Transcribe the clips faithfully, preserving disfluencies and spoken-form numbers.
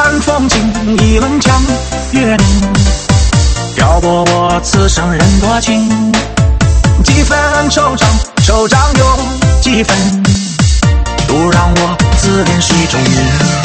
淡风轻，一轮江月明，漂泊我此生人多情。几分惆怅，惆怅有几分，不让我自恋水中云。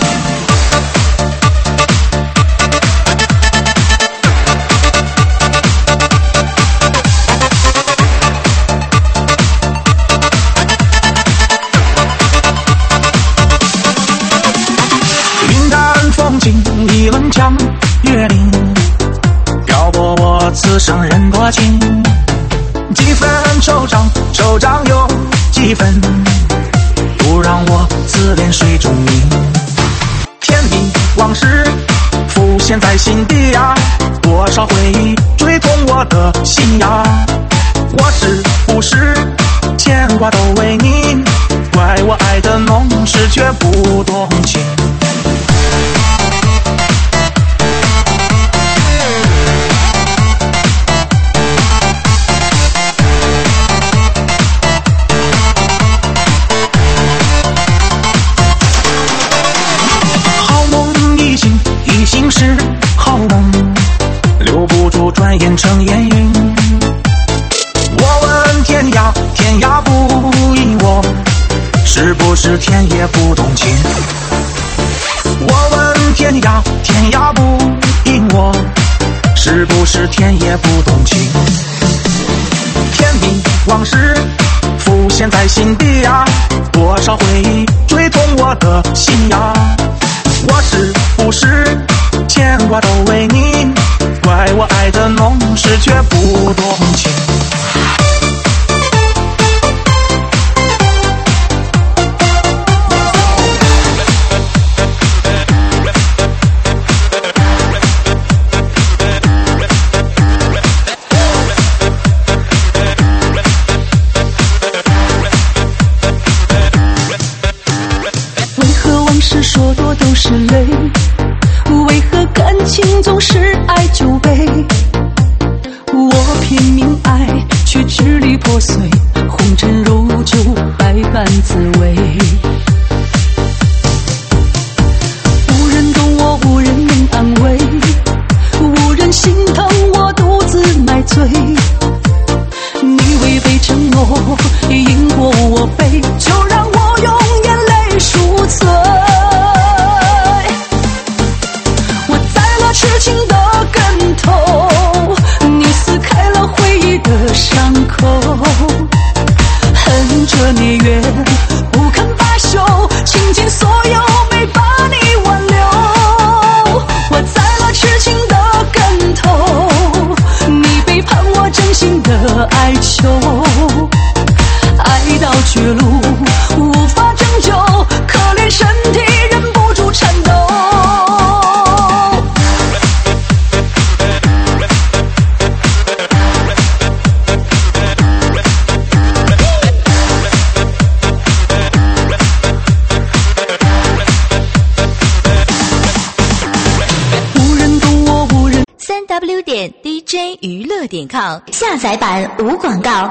一轮江月明，漂泊我此生人多情。几分惆怅，惆怅有几分，不让我自恋水中云。甜蜜往事浮现在心底呀，多少回忆追痛我的心呀。我是不是牵挂都为你，怪我爱的浓时却不动情。一心是好梦，留不住，转眼成烟云。我问天涯，天涯不应我，是不是天也不动情？我问天涯，天涯不应我，是不是天也不动情？甜蜜往事浮现在心底呀，多少回忆追痛我的心呀。我是不是牵挂都为你，怪我爱的浓时却不动情。 为何往事说多都是泪，为何感情总是爱就悲？我拼命爱，却支离破碎，红尘如酒，百般滋味。无人懂我，无人能安慰，无人心疼我独自买醉。你违背承诺，因果我非，就让我用眼泪赎罪。痴情的跟头，你撕开了回忆的伤口，恨这孽缘不肯罢休，倾尽所有没把你挽留。我栽了痴情的跟头，你背叛我真心的哀求，爱到绝路无法拯救，可怜身体忍不住颤抖。 三 w 点 d j 娱乐点 com 下载版无广告。